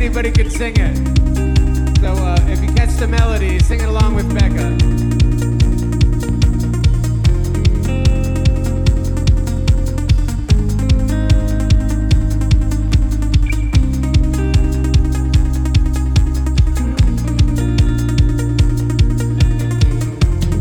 anybody could sing it. So if you catch the melody, sing it along with Becca.